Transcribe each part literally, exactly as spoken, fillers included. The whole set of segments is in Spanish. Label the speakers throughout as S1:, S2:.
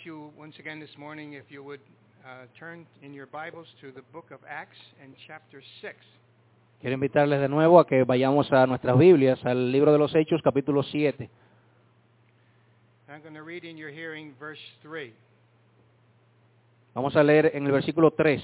S1: you once again this morning if you would uh, turn in your Bibles to the book of Acts and chapter six.
S2: Quiero invitarles de nuevo a que vayamos a nuestras Biblias, al libro de los Hechos, capítulo siete.
S1: I'm going to read in your hearing verse three.
S2: Vamos a leer en el versículo tres.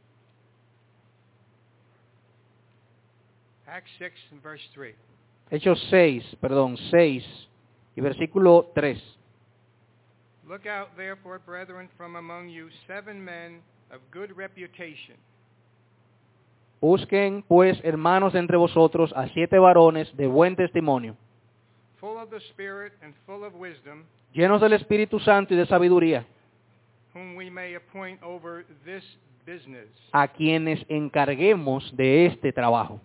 S1: Acts six and verse three.
S2: Hechos seis, perdón, seis y versículo tres.
S1: Look out therefore, brethren, from among you seven men of good reputation.
S2: Busquen, pues, hermanos de entre vosotros, a siete varones de buen testimonio,
S1: Full of the Spirit and full of wisdom,
S2: llenos del Espíritu Santo y de sabiduría,
S1: whom we may appoint over this business.
S2: a quienes encarguemos de este trabajo.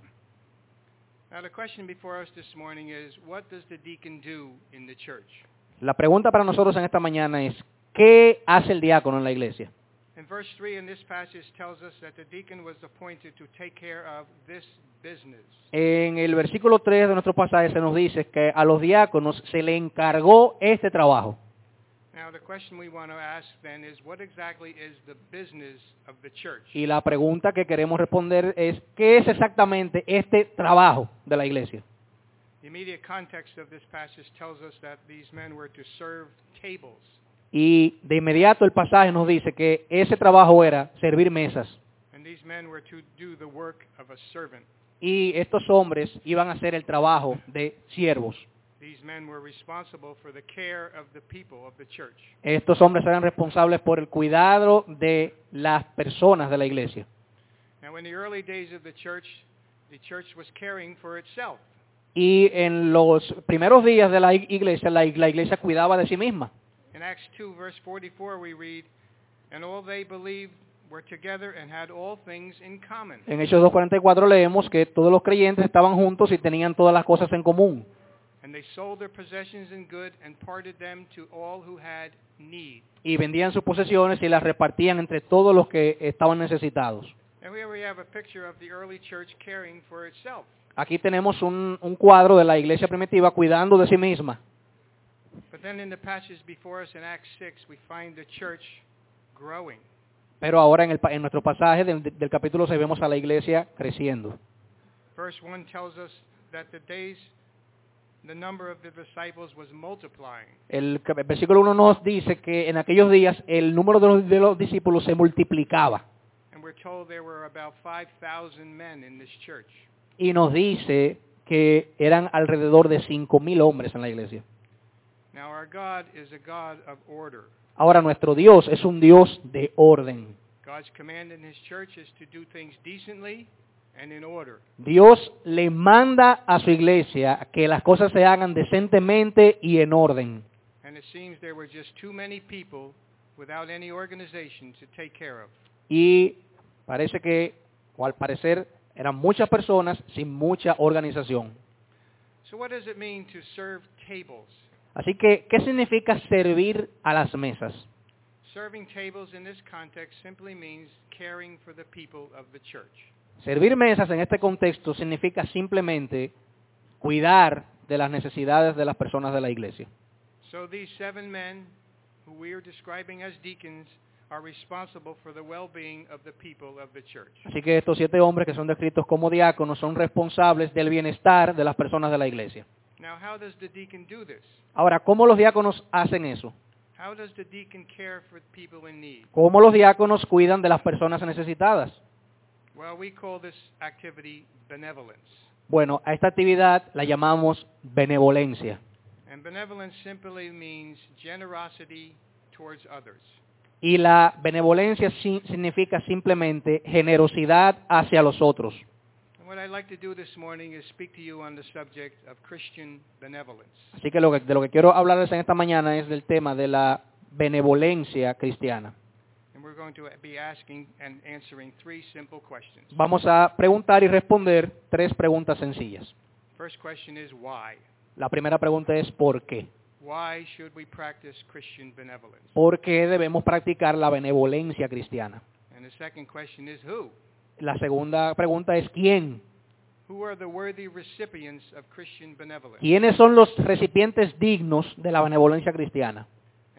S1: Now the question before us this morning is, what does the deacon do in the church?
S2: La pregunta para nosotros en esta mañana es, ¿qué hace el diácono en la iglesia?
S1: In verse three in this passage tells us that the deacon was appointed to take care of this business.
S2: En el versículo tres de nuestro pasaje se nos dice que a los diáconos se le encargó este trabajo.
S1: Now the question we want to ask then is, what exactly is the business of the church?
S2: Y la pregunta que queremos responder es, ¿qué es exactamente este trabajo de la iglesia?
S1: The immediate context of this passage tells us that these men were to serve tables.
S2: Y de inmediato el pasaje nos dice que ese trabajo era servir mesas.
S1: And these men were to do the work of a servant.
S2: Y estos hombres iban a hacer el trabajo de siervos.
S1: These men were responsible for the care of the people of the church.
S2: Estos hombres eran responsables por el cuidado de las personas de la iglesia.
S1: Now in the early days of the church, the church was caring for itself.
S2: Y en los primeros días de la iglesia, la, la iglesia cuidaba de sí misma.
S1: In Acts two verse forty-four we read, and all they believed were together and had all things in common.
S2: En Hechos dos cuarenta y cuatro leemos que todos los creyentes estaban juntos y tenían todas las cosas en común.
S1: And they sold their possessions and good and parted them to all who had need.
S2: Y vendían sus posesiones y las repartían entre todos los que estaban necesitados.
S1: And here we have a picture of the early church caring for itself.
S2: Aquí tenemos un, un cuadro de la iglesia primitiva cuidando de sí misma.
S1: But then in the passage before us in Acts six we find the church growing.
S2: Pero ahora en, el, en nuestro pasaje del, del capítulo seis vemos a la iglesia creciendo.
S1: Verse one tells us that the days the number of the disciples was multiplying.
S2: El, el versículo uno nos dice que en aquellos días el número de los, de los discípulos se multiplicaba.
S1: And we're told there were about five thousand men in this church.
S2: Y nos dice que eran alrededor de cinco mil hombres en la iglesia.
S1: Now our God is a God of order.
S2: Ahora nuestro Dios es un Dios de orden.
S1: God's command in his church is to do things decently and in order.
S2: Dios le manda a su iglesia que las cosas se hagan decentemente y en orden.
S1: And it seems there were just too many people without any organization to take care of.
S2: Y parece que, o al parecer, eran muchas personas sin mucha organización.
S1: So what does it mean to serve tables?
S2: Así que, ¿qué significa servir a las mesas?
S1: Serving tables in this context simply means caring for the people of the church.
S2: Servir mesas en este contexto significa simplemente cuidar de las necesidades de las personas de la iglesia.
S1: So these seven men who we are describing as deacons are responsible for the well-being of the people of the church.
S2: Así que estos siete hombres que son descritos como diáconos son responsables del bienestar de las personas de la iglesia.
S1: Now, how does the deacon do this?
S2: Ahora, ¿cómo los diáconos hacen eso?
S1: How does the deacon care for people in need?
S2: ¿Cómo los diáconos cuidan de las personas necesitadas?
S1: Well, we call this activity benevolence.
S2: Bueno, a esta actividad la llamamos benevolencia.
S1: And benevolence simply means generosity towards others.
S2: Y la benevolencia si- significa simplemente generosidad hacia los otros.
S1: And what I'd like to do this morning is speak to you on the subject of Christian benevolence.
S2: Así que, lo que de lo que quiero hablarles en esta mañana es del tema de la benevolencia cristiana.
S1: And we're going to be asking and answering three simple questions.
S2: Vamos a preguntar y responder tres preguntas sencillas.
S1: First question is why?
S2: La primera pregunta es ¿por qué?
S1: Why should we practice Christian benevolence?
S2: ¿Por qué debemos practicar la benevolencia cristiana?
S1: And the second question is who?
S2: La segunda pregunta es ¿quién?
S1: Who are the worthy recipients of Christian benevolence?
S2: ¿Quiénes son los recipientes dignos de la benevolencia cristiana?
S1: And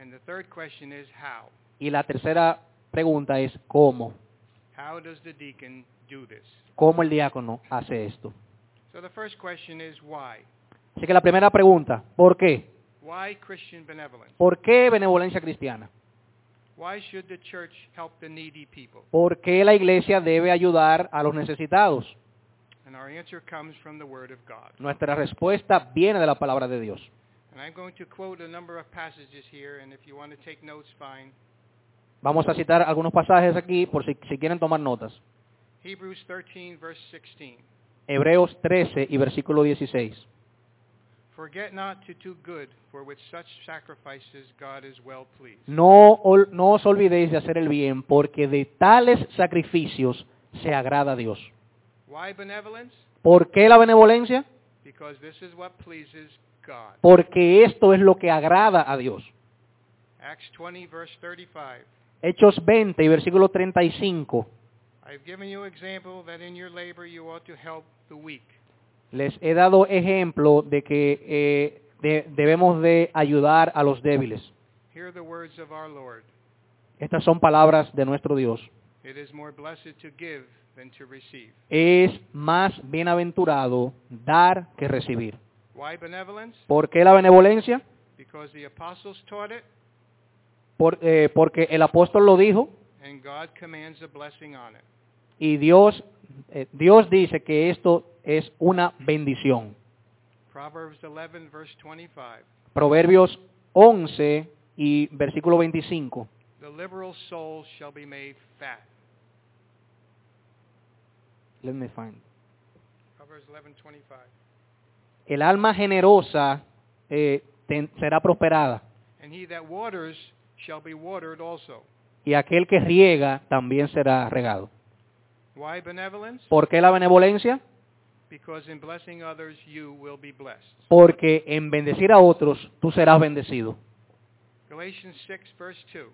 S1: And the third question is how.
S2: Y la tercera pregunta es ¿cómo?
S1: How does the deacon do this?
S2: ¿Cómo el diácono hace esto?
S1: So the first question is why?
S2: Así que la primera pregunta, ¿por qué?
S1: Why Christian benevolence?
S2: ¿Por qué benevolencia cristiana?
S1: Why should the church help the needy people?
S2: ¿Por qué la iglesia debe ayudar a los necesitados?
S1: And our answer comes from the Word of God.
S2: Nuestra respuesta viene de la palabra de Dios.
S1: And I'm going to quote a number of passages here, and if you want to take notes, fine.
S2: Vamos a citar algunos pasajes aquí por si, si quieren tomar notas.
S1: Hebrews thirteen, verse sixteen.
S2: Hebreos trece y versículo dieciséis.
S1: Forget not to do good, for with such sacrifices God is well pleased.
S2: No, ol- no os olvidéis de hacer el bien, porque de tales sacrificios se agrada a Dios.
S1: Why benevolence?
S2: ¿Por qué la benevolencia?
S1: Because this is what pleases God.
S2: Porque esto es lo que agrada a Dios.
S1: Acts twenty, verse thirty-five.
S2: Hechos veinte y versículo treinta y cinco.
S1: I've given you example that in your labor you ought to help the weak.
S2: Les he dado ejemplo de que eh, de- debemos de ayudar a los débiles.
S1: Hear the words of our Lord.
S2: Estas son palabras de nuestro Dios.
S1: It is more blessed to give than to receive.
S2: Es más bienaventurado dar que recibir.
S1: Why benevolence?
S2: ¿Por qué la benevolencia?
S1: Because the apostles taught it,
S2: Por- eh, porque el apóstol lo dijo
S1: and God commands a blessing on it.
S2: y Dios, eh, Dios dice que esto es una bendición.
S1: Proverbs eleven, verse twenty-five.
S2: Proverbios once y versículo veinticinco.
S1: The liberal soul shall be made fat.
S2: Let me find.
S1: Proverbs eleven, twenty-five.
S2: El alma generosa eh, ten- será prosperada,
S1: And he that waters shall be watered also.
S2: y aquel que riega también será regado.
S1: Why benevolence?
S2: ¿Por qué la benevolencia?
S1: Because in blessing others you will be blessed.
S2: Porque en bendecir a otros tú serás bendecido.
S1: Galatians six, verse two.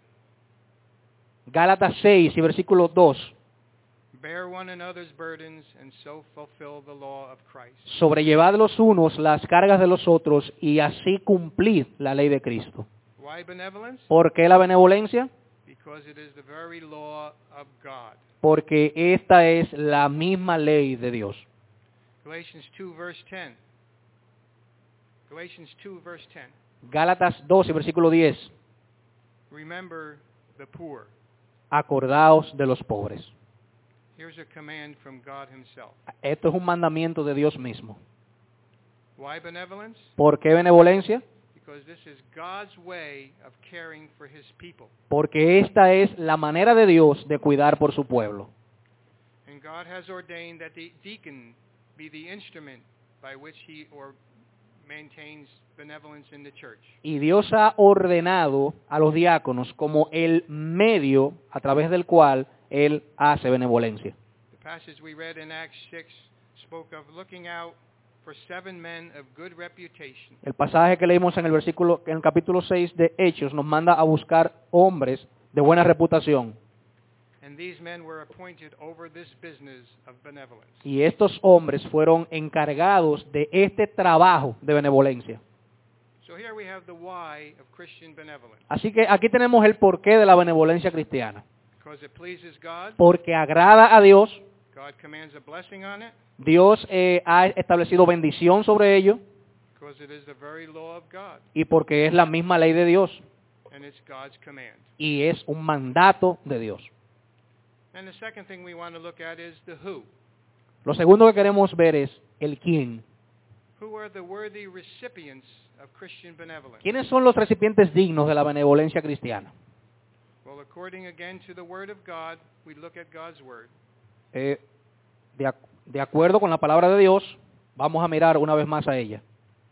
S2: Gálatas seis y versículo dos.
S1: Bear one another's burdens and so fulfill the law of Christ.
S2: Sobrellevad los unos las cargas de los otros y así cumplid la ley de Cristo.
S1: Why benevolence?
S2: ¿Por qué la benevolencia?
S1: Because it is the very law of God.
S2: Porque esta es la misma ley de Dios.
S1: Galatians two, verse ten. Galatians two, verse ten.
S2: Gálatas dos y versículo diez.
S1: Remember the poor.
S2: Acordaos de los pobres.
S1: Here's a command from God himself.
S2: Esto es un mandamiento de Dios mismo.
S1: Why benevolence?
S2: ¿Por qué benevolencia?
S1: Because this is God's way of caring for his people.
S2: Porque esta es la manera de Dios de cuidar por su pueblo.
S1: And God has ordained that the deacon be the instrument by which he or maintains benevolence in the church.
S2: Y Dios ha ordenado a los diáconos como el medio a través del cual Él hace benevolencia.
S1: The passage we read in Acts six spoke of looking out for seven men of good reputation.
S2: El pasaje que leímos en el versículo, en el capítulo seis de Hechos nos manda a buscar hombres de buena reputación.
S1: And these men were appointed over this business of benevolence.
S2: Y estos hombres fueron encargados de este trabajo de benevolencia.
S1: So here we have the why of Christian benevolence.
S2: Así que aquí tenemos el porqué de la benevolencia cristiana.
S1: Because it pleases God,
S2: Porque agrada a Dios,
S1: God commands a blessing on it,
S2: Dios eh, ha establecido bendición sobre ello
S1: because it is the very law of God,
S2: y porque es la misma ley de Dios
S1: and it's God's command.
S2: y es un mandato de Dios.
S1: And the second thing we want to look at is the who.
S2: Lo segundo que queremos ver es el quién.
S1: Who are the worthy recipients of Christian benevolence?
S2: ¿Quiénes son los recipientes dignos de la benevolencia cristiana?
S1: Well, according again to the Word of God, we look at God's Word.
S2: Eh, de, ac- de acuerdo con la palabra de Dios, vamos a mirar una vez más a ella.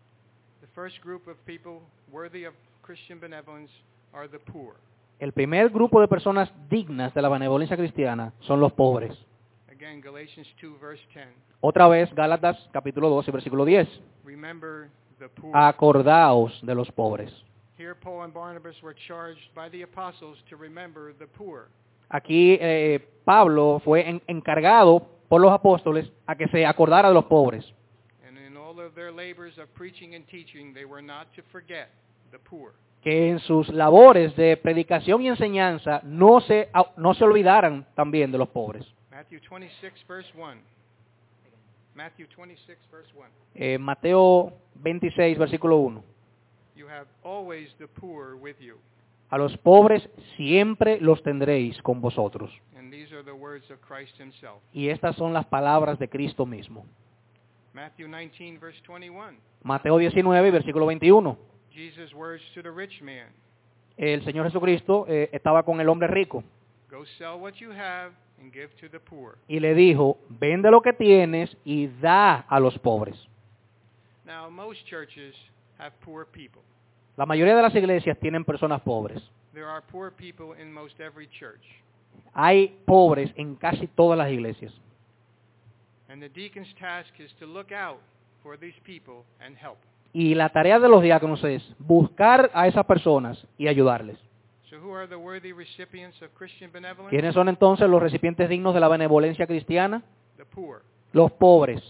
S1: The first group of people worthy of Christian benevolence are the poor.
S2: El primer grupo de personas dignas de la benevolencia cristiana son los pobres.
S1: Again, Galatians two, verse ten.
S2: Otra vez, Gálatas capítulo dos y versículo diez.
S1: Remember the poor.
S2: Acordaos de los pobres.
S1: Here Paul and Barnabas were charged by the apostles to remember the poor.
S2: Aquí eh, Pablo fue en- encargado por los apóstoles a que se acordara de los pobres.
S1: And in all of their labors of preaching and teaching, they were not to forget the poor.
S2: que en sus labores de predicación y enseñanza no se, no se olvidaran también de los pobres.
S1: Matthew twenty-six, verse one. Matthew twenty-six, verse one.
S2: Eh, Mateo veintiséis, versículo uno.
S1: You have always the poor with you.
S2: A los pobres siempre los tendréis con vosotros.
S1: And these are the words of Christ himself.
S2: Y estas son las palabras de Cristo mismo.
S1: Matthew nineteen, verse twenty-one.
S2: Mateo diecinueve, versículo veintiuno.
S1: Jesus' words to the rich man.
S2: El Señor Jesucristo eh, estaba con el hombre rico
S1: Go sell what you have and give to the poor.
S2: y le dijo, vende lo que tienes y da a los pobres.
S1: Now, most churches have poor people.
S2: La mayoría de las iglesias tienen personas pobres.
S1: There are poor people in most every church.
S2: Hay pobres en casi todas las iglesias.
S1: And the deacon's task is to look out for these people and help.
S2: Y la tarea de los diáconos es buscar a esas personas y ayudarles.
S1: So who are the worthy recipients of Christian benevolence?
S2: ¿Quiénes son entonces los recipientes dignos de la benevolencia cristiana?
S1: The poor.
S2: Los pobres.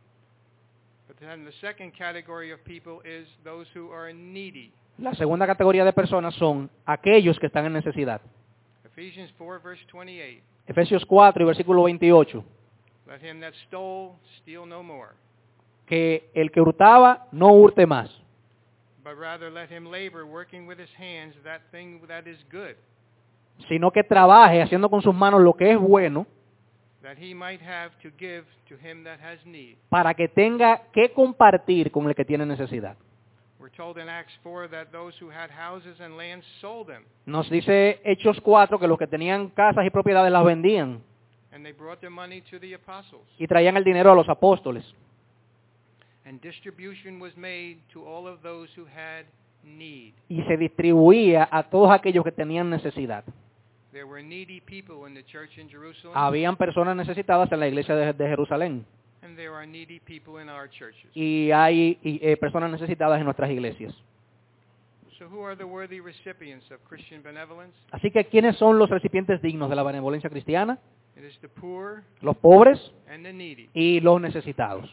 S1: But then the second category of people is those who are needy.
S2: La segunda categoría de personas son aquellos que están en necesidad.
S1: Ephesians four, verse twenty-eight.
S2: Efesios cuatro y versículo veintiocho.
S1: Let him that stole steal no more,
S2: Que el que hurtaba no hurte más,
S1: but rather let him labor, working with his hands that thing that is good,
S2: sino que trabaje haciendo con sus manos lo que es bueno,
S1: that he might have to give to him that has need.
S2: para que tenga que compartir con el que tiene necesidad.
S1: We're told in Acts four that those who had houses and lands sold them,
S2: Nos dice Hechos cuatro que los que tenían casas y propiedades las vendían
S1: and they brought their money to the apostles.
S2: y traían el dinero a los apóstoles.
S1: And distribution was made to all of those who had need.
S2: Y se distribuía a todos aquellos que tenían necesidad.
S1: There were needy people in the church in Jerusalem,
S2: Habían personas necesitadas en la iglesia de, de Jerusalén.
S1: and there are needy people in our churches.
S2: Y hay y, eh, personas necesitadas en nuestras iglesias.
S1: So who are the worthy recipients of Christian benevolence?
S2: Así que, ¿quiénes son los recipientes dignos de la benevolencia cristiana?
S1: It is the poor
S2: Los pobres
S1: and the needy.
S2: y los necesitados.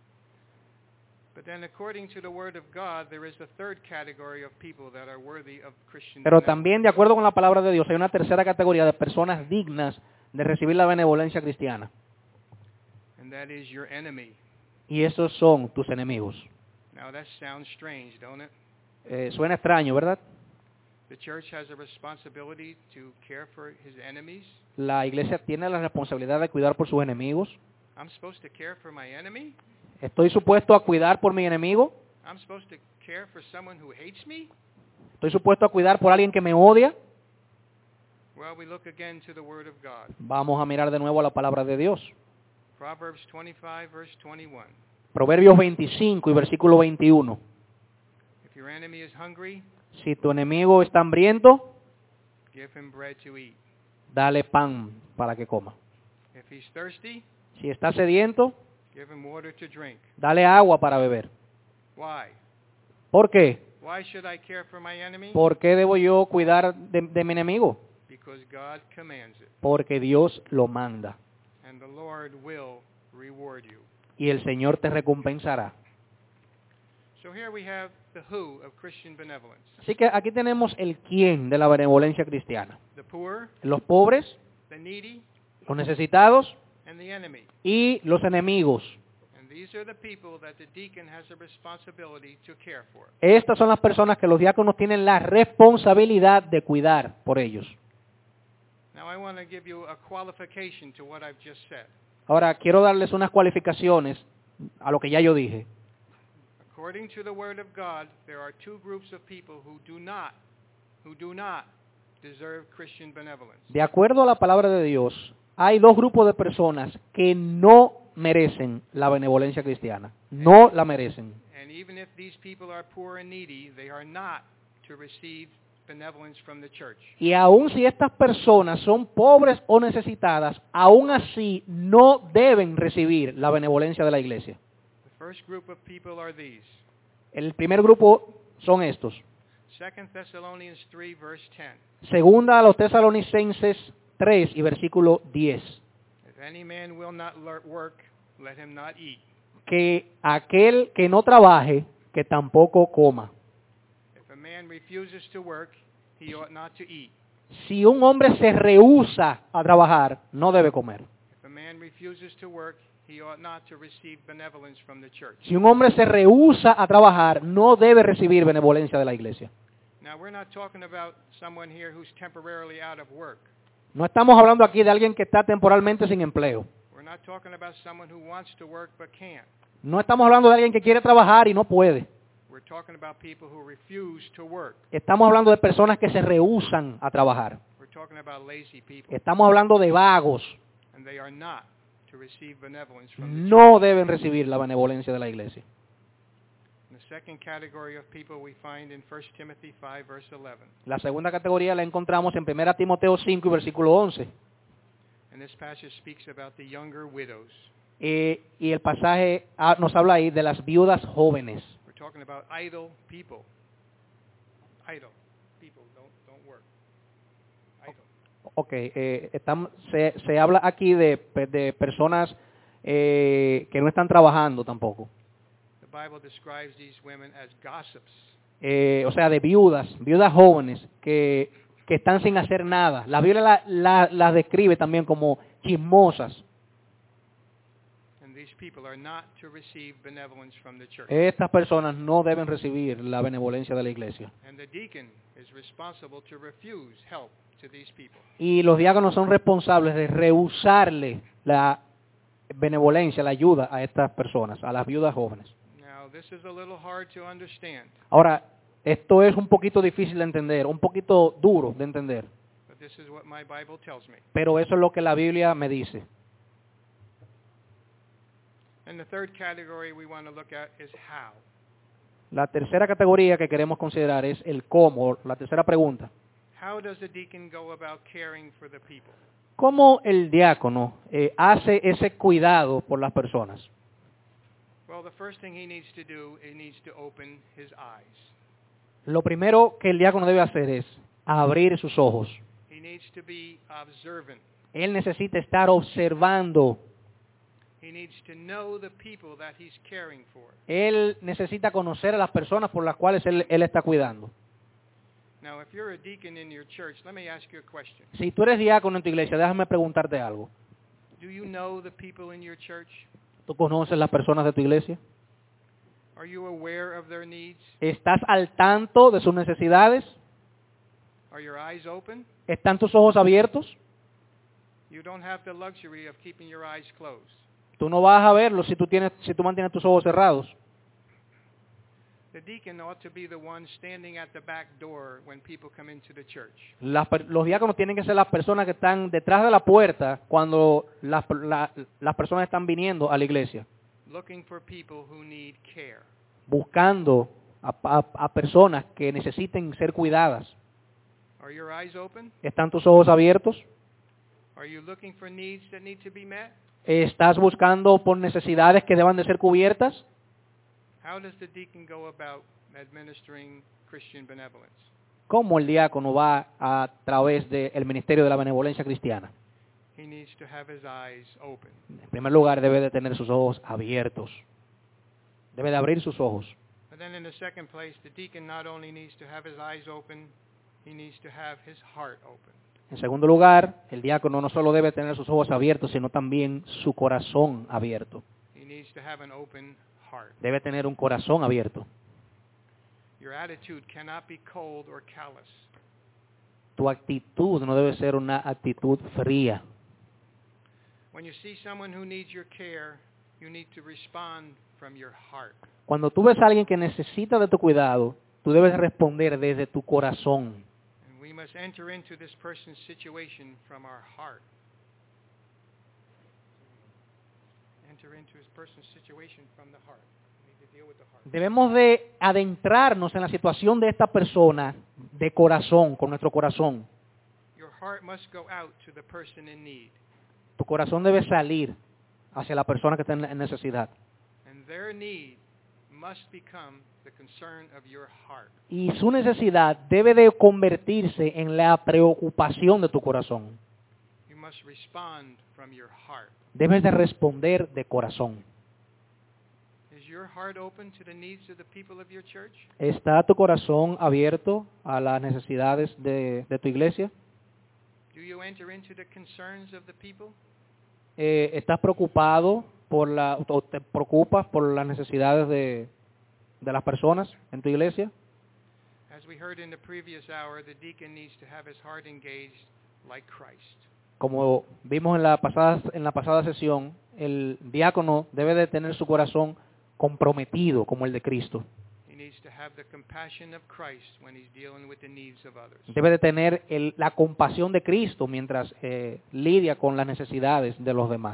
S1: But then according to the word of God, there is a third category of people that are worthy of Christian
S2: Pero
S1: benevolence.
S2: también, de acuerdo con la palabra de Dios, hay una tercera categoría de personas dignas de recibir la benevolencia cristiana.
S1: And that is your enemy.
S2: Y esos son tus enemigos.
S1: Now that sounds strange, don't it?
S2: Eh, suena extraño, ¿verdad?
S1: The church has a responsibility to care for his enemies.
S2: La iglesia tiene la responsabilidad de cuidar por sus enemigos.
S1: I'm supposed to care for my enemy?
S2: ¿Estoy supuesto a cuidar por mi enemigo?
S1: I'm supposed to care for someone who hates me?
S2: ¿Estoy supuesto a cuidar por alguien que me odia?
S1: Well, we look again to the word of God.
S2: Vamos a mirar de nuevo a la palabra de Dios.
S1: Proverbs twenty-five, verse twenty-one.
S2: Proverbios veinticinco y versículo veintiuno.
S1: If your enemy is hungry,
S2: Si tu enemigo está hambriento,
S1: give him bread to eat.
S2: dale pan para que coma.
S1: If he's thirsty,
S2: Si está sediento,
S1: give him water to drink.
S2: dale agua para beber.
S1: Why?
S2: ¿Por qué?
S1: Why should I care for my enemy?
S2: ¿Por qué debo yo cuidar de, de mi enemigo?
S1: Because God commands it,
S2: Porque Dios lo manda.
S1: and the Lord will reward you.
S2: Y el Señor te recompensará.
S1: So here we have the who of Christian benevolence.
S2: Así que aquí tenemos el quién de la benevolencia cristiana.
S1: The poor,
S2: Los pobres,
S1: the needy,
S2: los necesitados
S1: and the enemy.
S2: y los enemigos.
S1: And these are the people that the deacon has a responsibility to care for.
S2: Estas son las personas que los diáconos tienen la responsabilidad de cuidar por ellos.
S1: Now I want to give you a qualification to what I've just said.
S2: Ahora, quiero darles unas cualificaciones a lo que ya yo dije.
S1: According to the word of God, there are two groups of people who do not who do not deserve Christian benevolence.
S2: De acuerdo a la palabra de Dios, hay dos grupos de personas que no merecen la benevolencia cristiana. No la merecen.
S1: And even if these people are poor and needy, they are not to receive benevolence from the church.
S2: Y aun si estas personas son pobres o necesitadas, aún así no deben recibir la benevolencia de la iglesia.
S1: The first group of people are these.
S2: El primer grupo son estos.
S1: Second Thessalonians three, verse ten.
S2: Segunda a los Tesalonicenses tres y versículo diez.
S1: If any man will not lear- work, let him not eat.
S2: Que aquel que no trabaje, que tampoco coma.
S1: If If a man refuses to work, he ought not to eat.
S2: Si un hombre se rehúsa a trabajar, no debe comer.
S1: If a man refuses to work, he ought not to receive benevolence from the church.
S2: Si un hombre se rehúsa a trabajar, no debe recibir benevolencia de la iglesia.
S1: Now, we're not talking about someone here who's temporarily out of work.
S2: No estamos hablando aquí de alguien que está temporalmente sin empleo.
S1: We're not talking about someone who wants to work but can't.
S2: No estamos hablando de alguien que quiere trabajar y no puede.
S1: We're talking about people who refuse to work.
S2: Estamos hablando de personas que se rehúsan a trabajar.
S1: We're talking about lazy people,
S2: Estamos hablando de vagos.
S1: and they are not to receive benevolence from the church.
S2: No deben recibir la benevolencia de la iglesia.
S1: And the second category of people we find in First Timothy five, verse eleven.
S2: La segunda categoría la encontramos en primera Timoteo cinco y versículo once.
S1: And this passage speaks about the younger widows.
S2: Eh, y el pasaje ah, nos habla ahí de las viudas jóvenes.
S1: We're talking about idle people. Idle people don't don't work. Idle.
S2: Ok, eh, estamos- se, se habla aquí de, pe- de personas eh, que no están trabajando tampoco.
S1: The Bible describes these women as gossips.
S2: Eh, o sea, de viudas, viudas jóvenes que, que están sin hacer nada. La Biblia la- la- las describe también como chismosas.
S1: And these people are not to receive benevolence from the church.
S2: Estas personas no deben recibir la benevolencia de la iglesia.
S1: And the deacon is responsible to refuse help to these people.
S2: Y los diáconos son responsables de rehusarle la benevolencia, la ayuda a estas personas, a las viudas jóvenes.
S1: Now, this is a little hard to understand,
S2: Ahora, esto es un poquito difícil de entender, un poquito duro de entender,
S1: but this is what my Bible tells me.
S2: pero eso es lo que la Biblia me dice.
S1: And the third category we want to look at is how.
S2: La tercera categoría que queremos considerar es el cómo, la tercera pregunta.
S1: How does the deacon go about caring for the people?
S2: ¿Cómo el diácono eh, hace ese cuidado por las personas?
S1: Well, the first thing he needs to do, he needs to open his eyes.
S2: Lo primero que el diácono debe hacer es abrir sus ojos.
S1: He needs to be observant.
S2: Él necesita estar observando.
S1: He needs to know the people that he's caring for.
S2: Él necesita conocer a las personas por las cuales él, él está cuidando.
S1: Now, if you're a deacon in your church, let me ask you a question.
S2: Si tú eres diácono en tu iglesia, déjame preguntarte algo.
S1: Do you know the people in your church?
S2: ¿Tú conoces las personas de tu iglesia?
S1: Are you aware of their needs?
S2: ¿Estás al tanto de sus necesidades?
S1: Are your eyes open?
S2: ¿Están tus ojos abiertos?
S1: You don't have the luxury of keeping your eyes closed.
S2: Tú no vas a verlos si tú, tienes, si tú mantienes tus ojos cerrados.
S1: The deacon ought to be the one standing at the back door when people come into the church.
S2: Las per- los diáconos tienen que ser las personas que están detrás de la puerta cuando las, la- las personas están viniendo a la iglesia,
S1: Looking for people who need care.
S2: buscando a, a- a personas que necesiten ser cuidadas.
S1: Are your eyes open?
S2: ¿Están tus ojos abiertos?
S1: Are you looking for needs that need to be met?
S2: ¿Estás buscando por necesidades que deban de ser cubiertas?
S1: How does the deacon go about administering Christian benevolence?
S2: ¿Cómo el diácono va a través del ministerio de la benevolencia cristiana?
S1: He needs to have his eyes open.
S2: En primer lugar, debe de tener sus ojos abiertos. Debe de abrir sus ojos.
S1: But then in the second place, the deacon not only needs to have his eyes open, he needs to have his heart open.
S2: En segundo lugar, el diácono no solo debe tener sus ojos abiertos, sino también su corazón abierto.
S1: He needs to have an open heart.
S2: Debe tener un corazón abierto.
S1: Your attitude cannot be cold or callous.
S2: Tu actitud no debe ser una actitud fría.
S1: When you see someone who needs your care, you need to respond from your heart.
S2: Cuando tú ves a alguien que necesita de tu cuidado, tú debes responder desde tu corazón.
S1: And we must enter into this person's situation from our heart. Enter into this person's situation from the heart. We need to deal with the heart.
S2: Debemos de adentrarnos en la situación de esta persona de corazón, con nuestro corazón.
S1: Your heart must go out to the person in need.
S2: Tu corazón debe salir hacia la persona que está en necesidad.
S1: And their need must become the concern of your heart.
S2: Y su necesidad debe de convertirse en la preocupación de tu corazón.
S1: You must respond from your heart.
S2: Debes de responder de corazón.
S1: Is your heart open to the needs of the people of your church?
S2: ¿Está tu corazón abierto a las necesidades de, de tu iglesia?
S1: Do you enter into the concerns of the people?
S2: Eh, ¿Estás preocupado por la, o te preocupas por las necesidades de, de las personas en tu iglesia?
S1: As we heard in the previous hour, the deacon needs to have his heart engaged like Christ.
S2: Como vimos en la pasada en la pasada sesión, el diácono debe de tener su corazón comprometido como el de Cristo.
S1: He needs to have the compassion of Christ when he's dealing with the needs of others.
S2: Debe de tener el, la compasión de Cristo mientras eh, lidia con las necesidades de los demás.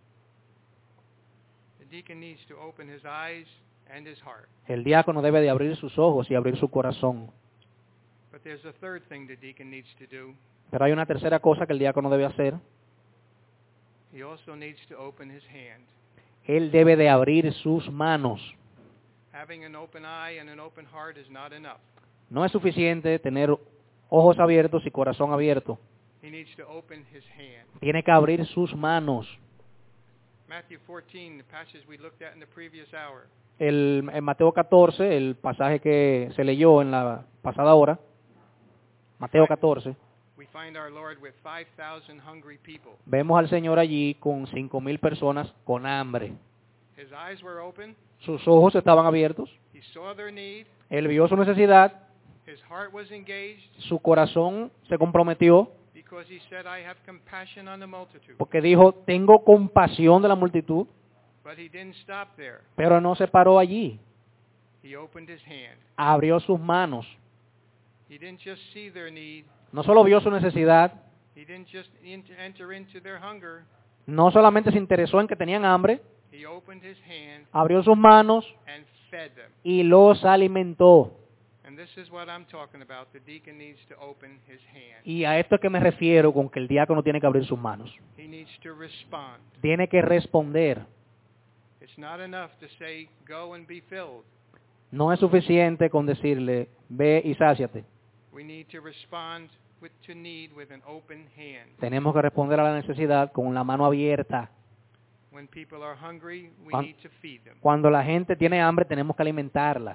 S1: The deacon needs to open his eyes and his heart.
S2: El diácono debe de abrir sus ojos y abrir su corazón.
S1: But there's a third thing the deacon needs to do.
S2: Pero hay una tercera cosa que el diácono debe hacer.
S1: He also needs to open his hand.
S2: Él debe de abrir sus manos.
S1: Having an open eye and an open heart is not enough.
S2: No es suficiente tener ojos abiertos y corazón abierto.
S1: He needs to open his hand.
S2: Tiene que abrir sus manos.
S1: Matthew fourteen, the passage we looked at in the previous hour.
S2: El, en Mateo catorce, el pasaje que se leyó en la pasada hora, Mateo catorce,
S1: We find our Lord with five thousand hungry people.
S2: vemos al Señor allí con cinco mil personas con hambre.
S1: His eyes were open.
S2: Sus ojos estaban abiertos.
S1: He saw their need.
S2: Él vio su necesidad.
S1: His heart was engaged
S2: Su corazón se comprometió
S1: because he said, I have compassion on the multitude.
S2: porque dijo, tengo compasión de la multitud,
S1: But he didn't stop there.
S2: pero no se paró allí.
S1: He opened his hand.
S2: Abrió sus manos.
S1: He didn't just see their need.
S2: No solo vio su necesidad,
S1: He didn't just in- enter into their hunger.
S2: no solamente se interesó en que tenían hambre,
S1: He opened his hand
S2: abrió sus manos
S1: and fed them.
S2: y los alimentó.
S1: And this is what I'm talking about. The deacon needs to open his hand.
S2: Y a esto es que me refiero con que el diácono tiene que abrir sus manos.
S1: He needs to respond.
S2: Tiene que responder.
S1: It's not enough to say, go and be filled.
S2: No es suficiente con decirle, ve y sáciate.
S1: We need to respond with, to need with an open hand.
S2: Tenemos que responder a la necesidad con la mano abierta.
S1: When people are hungry, we
S2: Cuan-
S1: need to feed them.
S2: Cuando la gente tiene hambre, tenemos que alimentarlas.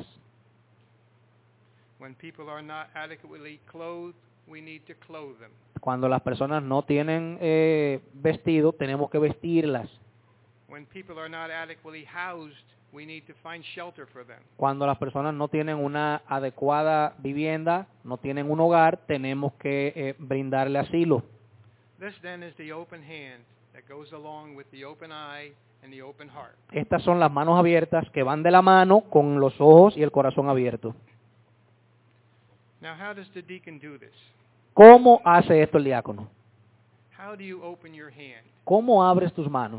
S1: When people are not adequately clothed, we need to clothe them.
S2: Cuando las personas no tienen eh, vestido, tenemos que vestirlas.
S1: When people are not adequately housed, we need to find shelter for them.
S2: Cuando las personas no tienen una adecuada vivienda, no tienen un hogar, tenemos que eh, brindarle asilo.
S1: This then is the open hand that goes along with the open eye and the open heart.
S2: Estas son las manos abiertas que van de la mano con los ojos y el corazón abierto.
S1: Now, how does the deacon do this?
S2: ¿Cómo hace esto el diácono?
S1: How do you open your hand?
S2: ¿Cómo abres tus manos?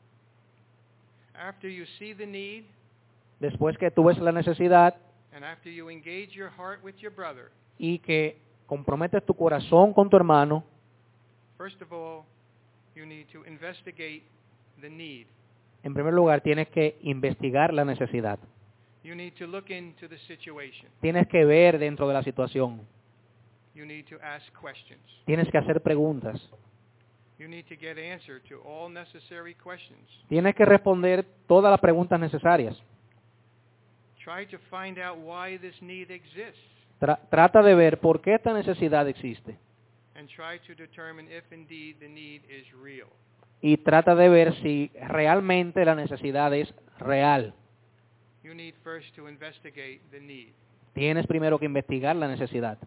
S1: After you see the need
S2: Después que tú ves la necesidad
S1: and after you engage your heart with your brother,
S2: y que comprometes tu corazón con tu hermano,
S1: first of all, you need to investigate the need.
S2: en primer lugar tienes que investigar la necesidad.
S1: You need to look into the situation.
S2: Tienes que ver dentro de la situación.
S1: You need to ask questions.
S2: Tienes que hacer preguntas.
S1: You need to get answer to all necessary questions.
S2: Tienes que responder todas las preguntas necesarias.
S1: Try to find out why this need exists
S2: Tra- trata de ver por qué esta necesidad existe.
S1: and try to determine if indeed the need is real.
S2: Y trata de ver si realmente la necesidad es real.
S1: You need first to investigate the need.
S2: Tienes primero que investigar la necesidad.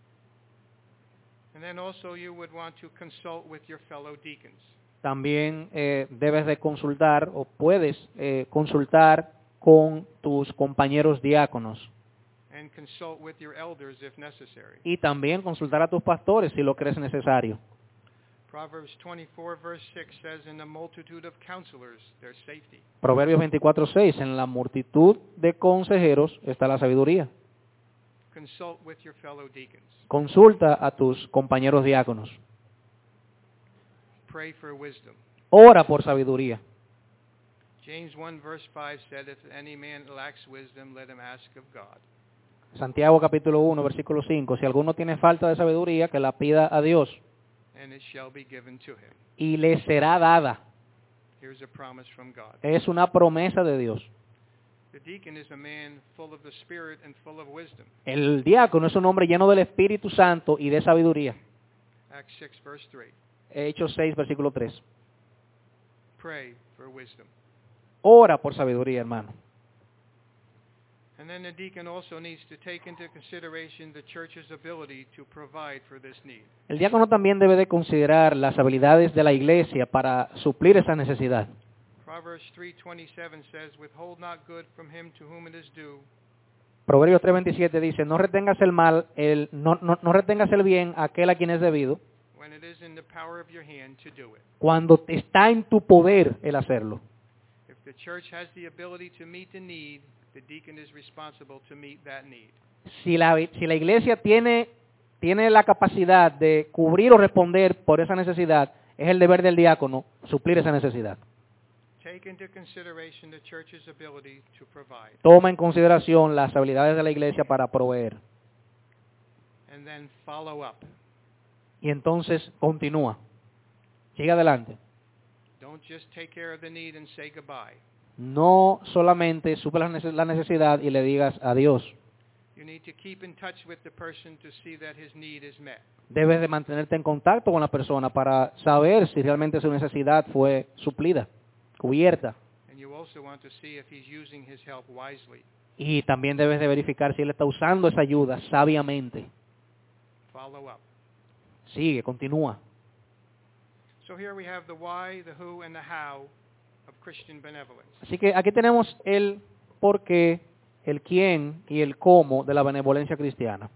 S1: And then also you would want to consult with your fellow deacons.
S2: También eh, debes de consultar o puedes eh, consultar con tus compañeros diáconos.
S1: And consult with your elders if necessary.
S2: Y también consultar a tus pastores si lo crees necesario.
S1: Proverbs twenty-four verse six says, in the multitude of counselors there's safety.
S2: Proverbios veinticuatro seis, en la multitud de consejeros está la sabiduría.
S1: Consult with your fellow deacons.
S2: Consulta a tus compañeros diáconos.
S1: Pray for wisdom.
S2: Ora por sabiduría.
S1: James one verse five said, if any man lacks wisdom, let him ask of God.
S2: Santiago capítulo uno, versículo cinco. Si alguno tiene falta de sabiduría, que la pida a Dios
S1: And it shall be given to him.
S2: y le será dada.
S1: Here's a promise from God.
S2: Es una promesa de Dios.
S1: The deacon is a man full of the Spirit and full of wisdom.
S2: El diácono es un hombre lleno del Espíritu Santo y de sabiduría.
S1: Acts six, verse three.
S2: Hechos seis, versículo tres.
S1: Pray for wisdom.
S2: Ora por sabiduría, hermano.
S1: And then the deacon also needs to take into consideration the church's ability to provide for this need.
S2: El diácono también debe de considerar las habilidades de la iglesia para suplir esa necesidad.
S1: Proverbs three twenty-seven says, "Withhold not good from him to whom it is due."
S2: Proverbios tres veintisiete dice, no retengas el mal, el, no, no, no retengas el bien a aquel a quien es debido,
S1: when it is in the power of your hand to do it.
S2: cuando está en tu poder el hacerlo.
S1: If the church has the ability to meet the need, the deacon is responsible to meet that need.
S2: Si la, si la iglesia tiene, tiene la capacidad de cubrir o responder por esa necesidad, es el deber del diácono suplir esa necesidad.
S1: Take into consideration the church's ability to provide.
S2: Toma en consideración las habilidades de la iglesia para proveer.
S1: And then follow up.
S2: Y entonces continúa. Sigue adelante.
S1: Don't just take care of the need and say goodbye.
S2: No solamente suple la nece- la necesidad y le digas adiós.
S1: You need to keep in touch with the person to see that his need is met.
S2: Debes de mantenerte en contacto con la persona para saber si realmente su necesidad fue suplida, cubierta.
S1: And you also want to see if he's using his help wisely.
S2: Y también debes de verificar si él está usando esa ayuda sabiamente.
S1: Follow up.
S2: Sigue, continúa.
S1: So here we have the why, the who, and the how of Christian benevolence.
S2: Así que aquí tenemos el por qué, el quién y el cómo de la benevolencia cristiana.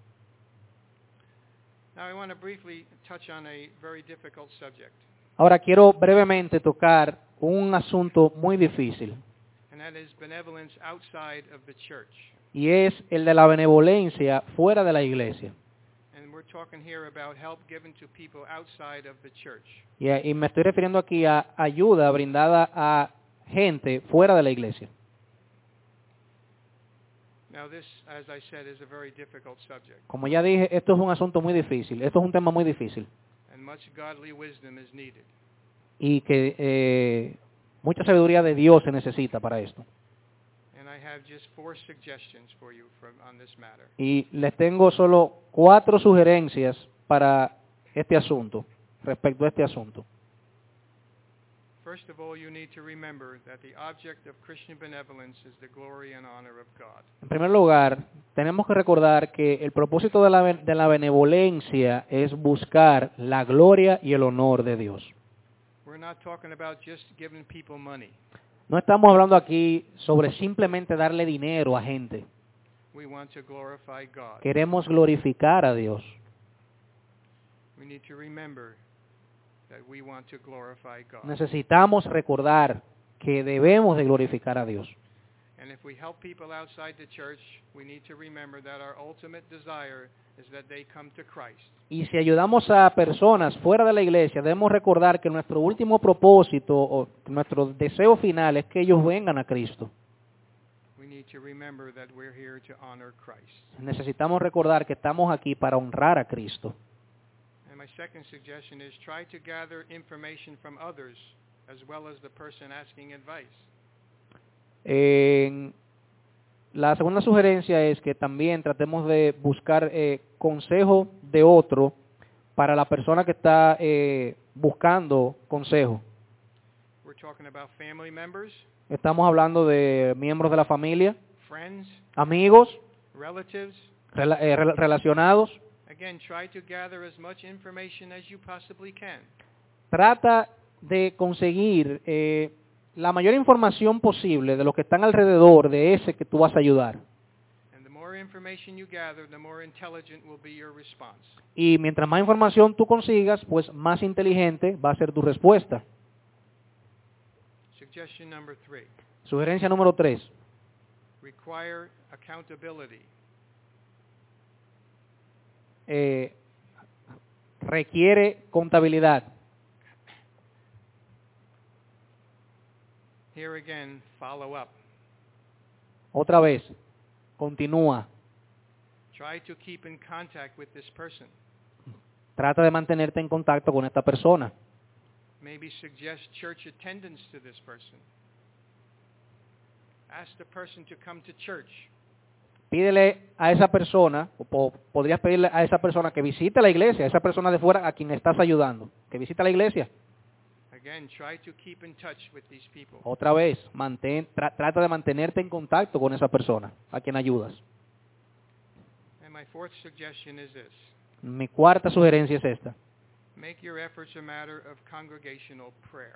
S1: Now I want to briefly touch on a very difficult subject,
S2: Ahora quiero brevemente tocar un asunto muy difícil,
S1: and that is benevolence outside of the church.
S2: y es el de la benevolencia fuera de la iglesia.
S1: And we're talking here about help given to people outside of the church.
S2: Y, y me estoy refiriendo aquí a ayuda brindada a gente fuera de la iglesia.
S1: Now this, as I said, is a very difficult subject,
S2: Como ya dije, esto es un asunto muy difícil, esto es un tema muy difícil,
S1: and much godly wisdom is needed.
S2: y que eh, mucha sabiduría de Dios se necesita para esto.
S1: And I have just four suggestions for you from, on this matter.
S2: Y les tengo solo cuatro sugerencias para este asunto, respecto a este asunto.
S1: First of all, you need to remember that the object of Christian benevolence is the glory and honor of God.
S2: En primer lugar, tenemos que recordar que el propósito de la, ben- de la benevolencia es buscar la gloria y el honor de Dios.
S1: We're not talking about just giving people money.
S2: No estamos hablando aquí sobre simplemente darle dinero a gente.
S1: We want to glorify God.
S2: Queremos glorificar a Dios.
S1: We need to remember that we want to glorify God.
S2: Necesitamos recordar que debemos de glorificar a Dios.
S1: And if we help people outside the church, we need to remember that our ultimate desire is that they come to Christ.
S2: Y si ayudamos a personas fuera de la iglesia, debemos recordar que nuestro último propósito o nuestro deseo final es que ellos vengan a Cristo.
S1: We need to remember that we're here to honor Christ.
S2: Necesitamos recordar que estamos aquí para honrar a Cristo.
S1: And my second suggestion is try to gather information from others as well as the person asking advice.
S2: En- la segunda sugerencia es que también tratemos de buscar eh, consejo de otro para la persona que está eh, buscando consejo.
S1: We're talking about family members,
S2: Estamos hablando de miembros de la familia,
S1: friends,
S2: amigos,
S1: relatives.
S2: rela- eh, rela- relacionados.
S1: Again, try to gather as much information as you possibly can.
S2: Trata de conseguir eh, la mayor información posible de los que están alrededor de ese que tú vas a ayudar.
S1: And the more information you gather, the more intelligent will be your response.
S2: Y mientras más información tú consigas, pues más inteligente va a ser tu respuesta.
S1: Suggestion number three,
S2: Sugerencia número tres.
S1: require accountability.
S2: Eh, requiere contabilidad.
S1: Here again, follow up.
S2: Otra vez, continúa.
S1: Try to keep in contact with this person.
S2: Trata de mantenerte en contacto con esta persona.
S1: Maybe suggest church attendance to this person. Ask the person to come to church.
S2: Pídele a esa persona, o po- podrías pedirle a esa persona que visite la iglesia, a esa persona de fuera a quien estás ayudando, que visite la iglesia.
S1: Again, try to keep in touch with these people.
S2: Otra vez, mantén, tra- trata de mantenerte en contacto con esa persona a quien ayudas.
S1: And my fourth suggestion is this.
S2: Mi cuarta sugerencia es esta.
S1: Make your efforts a matter of congregational prayer.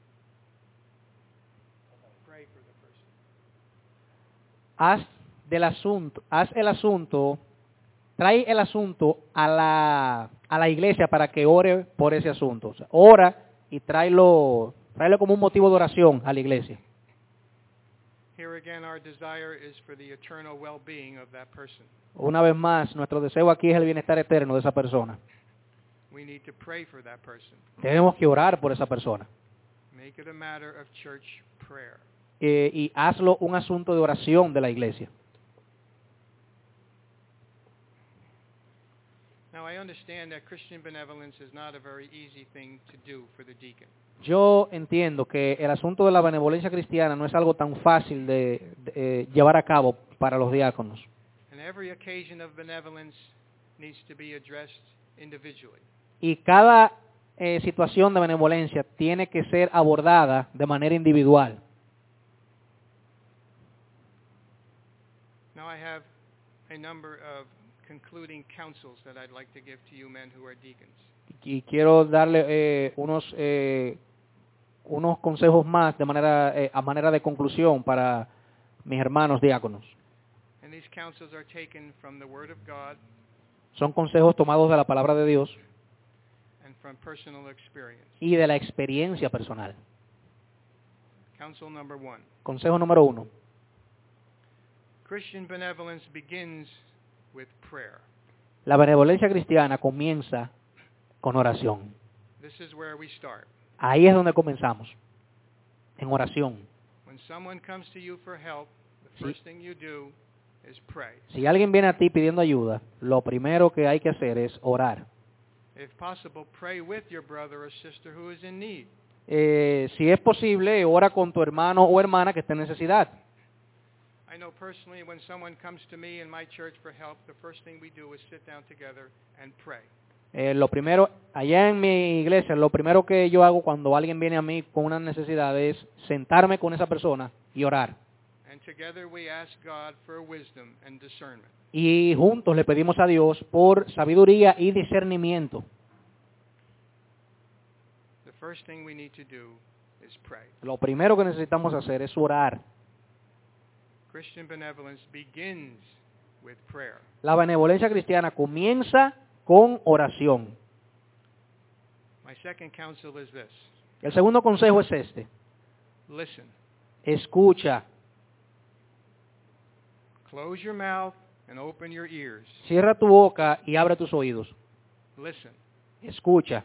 S1: Pray for the person.
S2: Haz del asunto, haz el asunto, trae el asunto a la, a la iglesia para que ore por ese asunto. O sea, ora y tráelo, tráelo como un motivo de oración a la iglesia.
S1: Here again, our desire is for the eternal well-being of that person.
S2: Una vez más, nuestro deseo aquí es el bienestar eterno de esa persona.
S1: We need to pray for that person.
S2: Tenemos que orar por esa persona.
S1: Make it a matter of church prayer.
S2: Eh, y hazlo un asunto de oración de la iglesia.
S1: Now, I understand that Christian benevolence is not a very easy thing to do for the deacon.
S2: Yo entiendo que el asunto de la benevolencia cristiana no es algo tan fácil de, de eh, llevar a cabo para los diáconos.
S1: And every occasion of benevolence needs to be addressed individually.
S2: Y cada eh, situación de benevolencia tiene que ser abordada de manera individual.
S1: Now, I have a number of concluding counsels that I'd like to give to you men who are deacons.
S2: Y quiero darle eh, unos eh, unos consejos más de manera eh, a manera de conclusión para mis hermanos diáconos.
S1: And these counsels are taken from the Word of God
S2: Son consejos tomados de la palabra de Dios
S1: and from personal experience.
S2: y de la experiencia personal.
S1: Counsel number one.
S2: Consejo número uno.
S1: Christian benevolence begins with prayer.
S2: La benevolencia cristiana comienza con oración.
S1: This is where we start.
S2: Ahí es donde comenzamos, en oración.
S1: When someone comes to you for help, the
S2: Sí.
S1: first thing you do is pray.
S2: Si alguien viene a ti pidiendo ayuda, lo primero que hay que hacer es orar.
S1: If possible, pray with your brother or sister who is in need.
S2: Eh, si es posible, ora con tu hermano o hermana que esté en necesidad.
S1: I know personally when someone comes to me in my church for help, the first thing we do is sit down together and pray.
S2: Eh, lo primero, allá en mi iglesia, lo primero que yo hago cuando alguien viene a mí con una necesidad es sentarme con esa persona y orar.
S1: And together we ask God for wisdom and discernment.
S2: Y juntos le pedimos a Dios por sabiduría y discernimiento.
S1: The first thing we need to do is pray.
S2: Lo primero que necesitamos hacer es orar.
S1: Christian benevolence begins with prayer.
S2: La benevolencia cristiana comienza con oración.
S1: My second counsel is this.
S2: El segundo consejo es este.
S1: Listen.
S2: Escucha.
S1: Close your mouth and open your ears.
S2: Cierra tu boca y abre tus oídos.
S1: Listen.
S2: Escucha.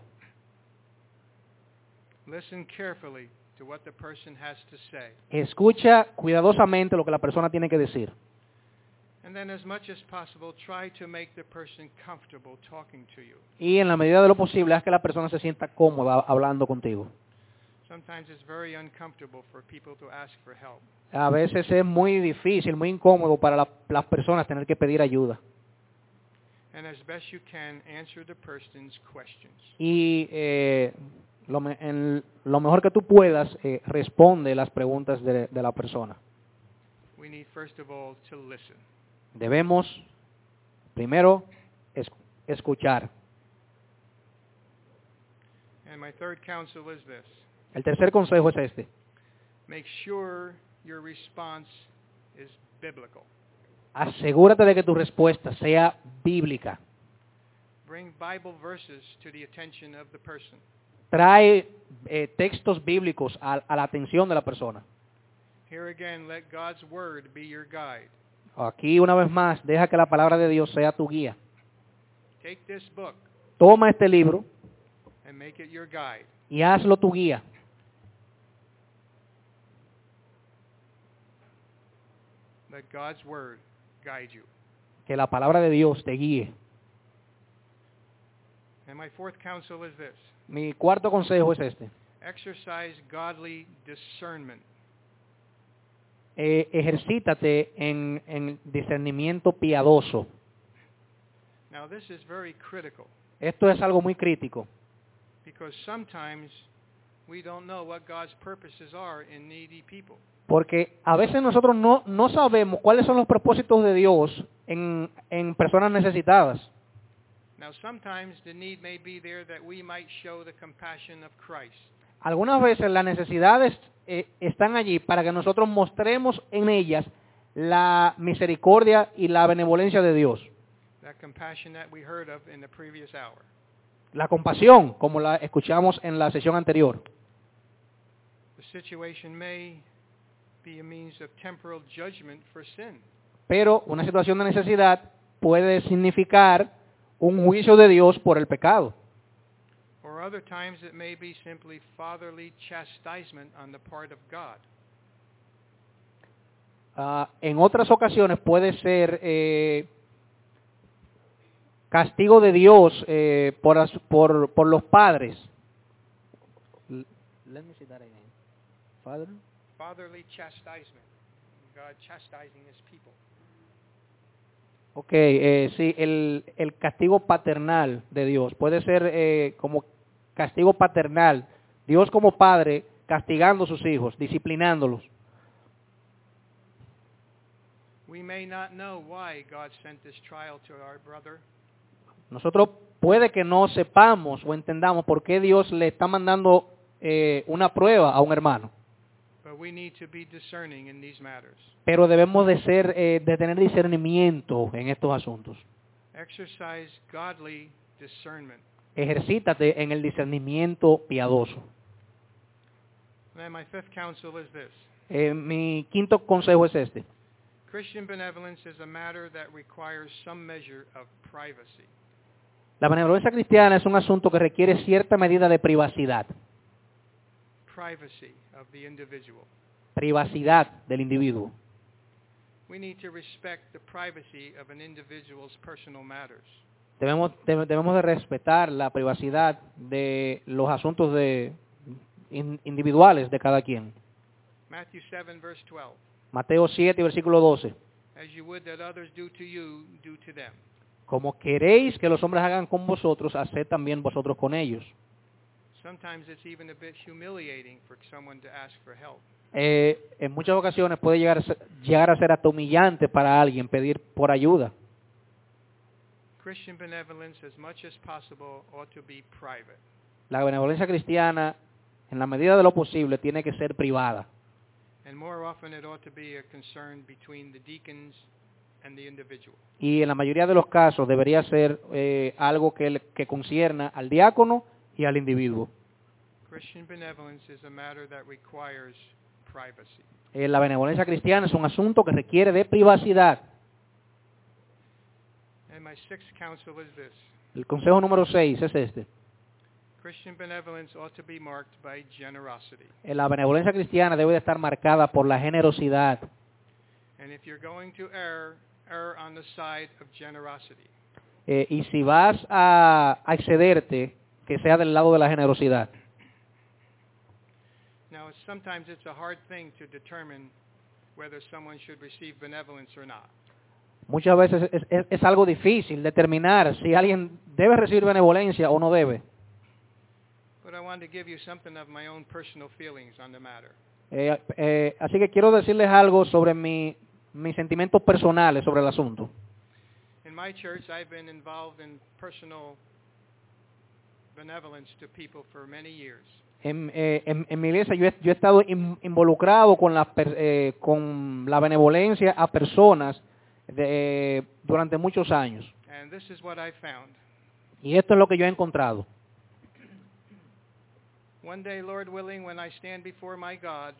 S1: Listen carefully to what the person has to say.
S2: Escucha cuidadosamente lo que la persona tiene que decir.
S1: And then as much as possible, try to make the person comfortable talking to you.
S2: Y en la medida de lo posible, haz que la persona se sienta cómoda hablando contigo.
S1: Sometimes it's very uncomfortable for people to ask for help.
S2: A veces es muy difícil, muy incómodo para la- las personas tener que pedir ayuda.
S1: And as best you can, answer the person's questions.
S2: Y eh, lo, me- en- lo mejor que tú puedas, eh, responde las preguntas de, de la persona.
S1: We need first of all to listen.
S2: Debemos, primero, es- escuchar.
S1: And my third counsel is this.
S2: El tercer consejo es este.
S1: Make sure your response is biblical.
S2: Asegúrate de que tu respuesta sea bíblica.
S1: Bring Bible verses to the attention of the person.
S2: Trae eh, textos bíblicos a, a la atención de la persona.
S1: Here again, let God's word be your guide.
S2: Aquí, una vez más, deja que la palabra de Dios sea tu guía.
S1: Take this book
S2: Toma este libro
S1: and make it your guide.
S2: y hazlo tu guía.
S1: Let God's word guide you.
S2: Que la palabra de Dios te guíe.
S1: And my fourth counsel is this.
S2: Mi cuarto consejo es este.
S1: Exercise godly discernment.
S2: eh, ejercítate en, en discernimiento piadoso.
S1: Now this is very critical
S2: Esto es algo muy crítico,
S1: because sometimes we don't know what God's purposes are in needy people.
S2: porque a veces nosotros no, no sabemos cuáles son los propósitos de Dios en, en personas necesitadas.
S1: Now sometimes the need may be there that we might show the compassion of Christ.
S2: Algunas veces las necesidades eh, están allí para que nosotros mostremos en ellas la misericordia y la benevolencia de Dios.
S1: That compassion that we heard of in the previous hour.
S2: La compasión, como la escuchamos en la sesión anterior.
S1: The situation may be a means of temporal judgment for sin.
S2: Pero una situación de necesidad puede significar un juicio de Dios por el pecado.
S1: Or other times it may be simply fatherly chastisement on the part of God.
S2: Uh, en otras ocasiones puede ser eh, castigo de Dios eh, por, as, por, por los padres. Let me see that again. Father?
S1: Fatherly chastisement. God chastising his people.
S2: Ok, eh, sí, el, el castigo paternal de Dios. Puede ser eh, como castigo paternal. Dios como padre castigando a sus hijos, disciplinándolos.
S1: We may not know why God sent this trial to our brother.
S2: Nosotros puede que no sepamos o entendamos por qué Dios le está mandando eh, una prueba a un hermano.
S1: But we need to be discerning in these matters.
S2: Pero debemos de ser, eh, de tener discernimiento en estos asuntos.
S1: Exercise godly discernment.
S2: Ejercítate en el discernimiento piadoso.
S1: And my fifth counsel is this.
S2: Eh, mi quinto consejo es este.
S1: Christian benevolence is a matter that requires some measure of privacy.
S2: La benevolencia cristiana es un asunto que requiere cierta medida de privacidad.
S1: Privacy of the individual.
S2: Privacidad del individuo.
S1: We need to respect the privacy of an individual's personal matters.
S2: Debemos, debemos de respetar la privacidad de los asuntos de, in, individuales de cada quien.
S1: Matthew seven verse twelve.
S2: Mateo siete, versículo doce.
S1: As you would that others do to you, do to them.
S2: Como queréis que los hombres hagan con vosotros, haced también vosotros con ellos.
S1: Sometimes it's even a bit humiliating for someone to ask for help.
S2: Eh, en muchas ocasiones puede llegar a ser, llegar a ser hasta humillante para alguien pedir por ayuda.
S1: Christian benevolence, as much as possible, ought to be private.
S2: La benevolencia cristiana, en la medida de lo posible, tiene que ser privada.
S1: And more often it ought to be a concern between the deacons and the individual.
S2: Y en la mayoría de los casos debería ser eh, algo que, que concierna al diácono y al individuo.
S1: Christian benevolence is a matter that requires privacy.
S2: Eh, la benevolencia cristiana es un asunto que requiere de privacidad.
S1: And my sixth counsel is this.
S2: El consejo número seis es este.
S1: Christian benevolence ought to be marked by generosity.
S2: Eh, la benevolencia cristiana debe de estar marcada por la generosidad.
S1: And if you're going to err, err on the side of generosity.
S2: Eh, y si vas a, a excederte, que sea del lado de la generosidad.
S1: Now, sometimes it's a hard thing to determine whether someone should receive benevolence or not.
S2: Muchas veces es, es, es algo difícil determinar si alguien debe recibir benevolencia o no debe.
S1: But I want to give you something of my own personal feelings on the matter.
S2: Eh, eh, así que quiero decirles algo sobre mi, mis sentimientos personales sobre el asunto.
S1: In my church, I've been involved in personal benevolence to people for many years.
S2: En, eh, en, en mi iglesia yo he, yo he estado in, involucrado con la, eh, con la benevolencia a personas de, eh, durante muchos años.
S1: And this is what I found.
S2: Y esto es lo que yo he encontrado.
S1: One day, Lord willing, when I stand before my God,